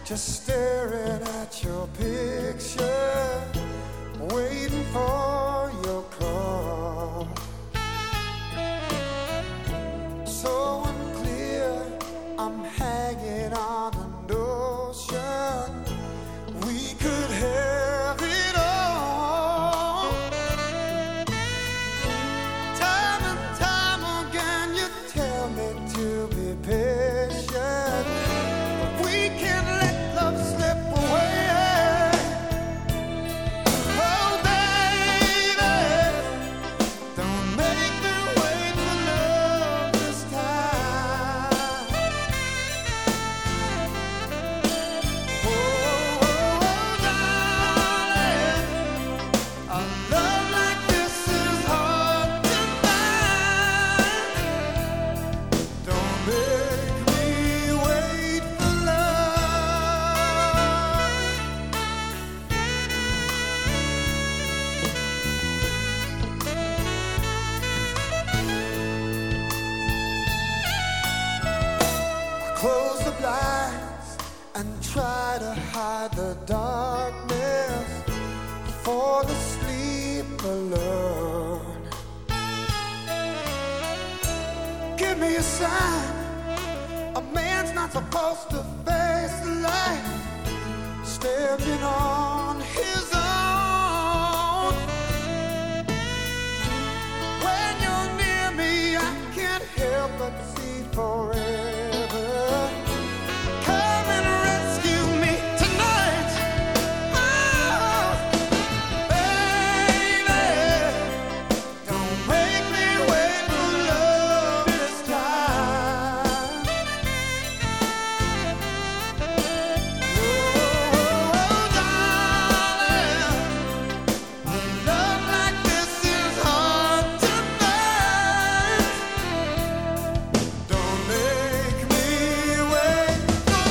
just staring at your picture, waiting for your call. So unclear, I'm hanging on a notion we could have it all. Time and time again you tell me to be patient, but we can't let love slip away. Oh baby, don't make me wait for love this time. Oh, darling, a love like this is hard to find. Don't make me wait for love. I close the blinds and try to hide the darkness, fall asleep alone. Give me a sign. A man's not supposed to face the light, standing on his own. When you're near me, I can't help but see forever. Come and rescue me tonight. Oh, baby, don't make me wait for love this time. Oh, darling, a love like this is hard to find. Don't make me wait for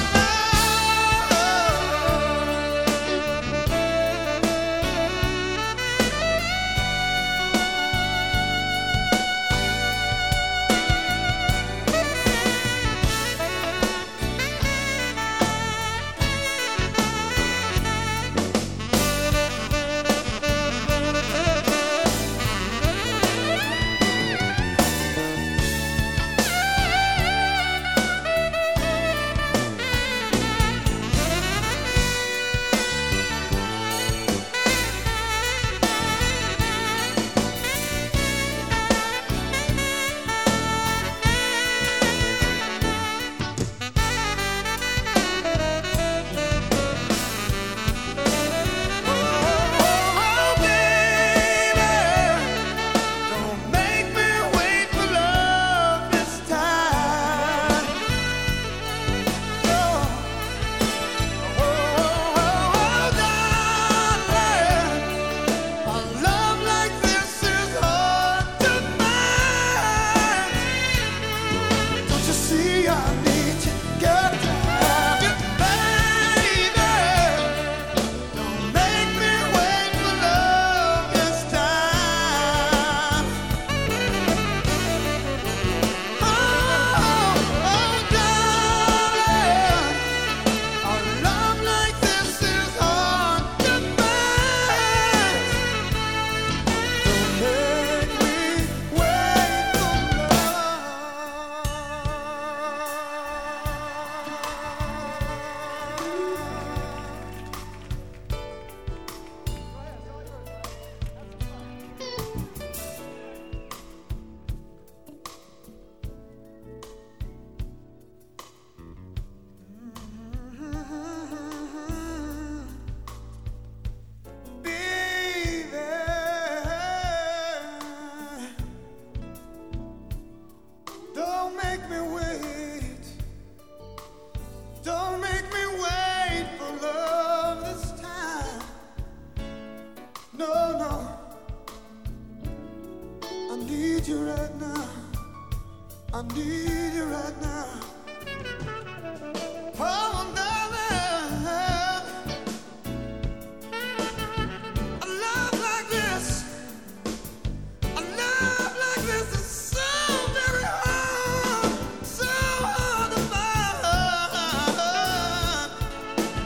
need you right now. I need you right now. Oh, darling, a love like this, a love like this is so very hard, so hard to find.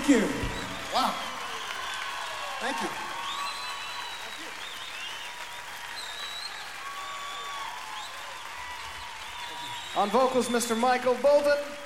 Thank you. Wow. Thank you. On vocals, Mr. Michael Bolton.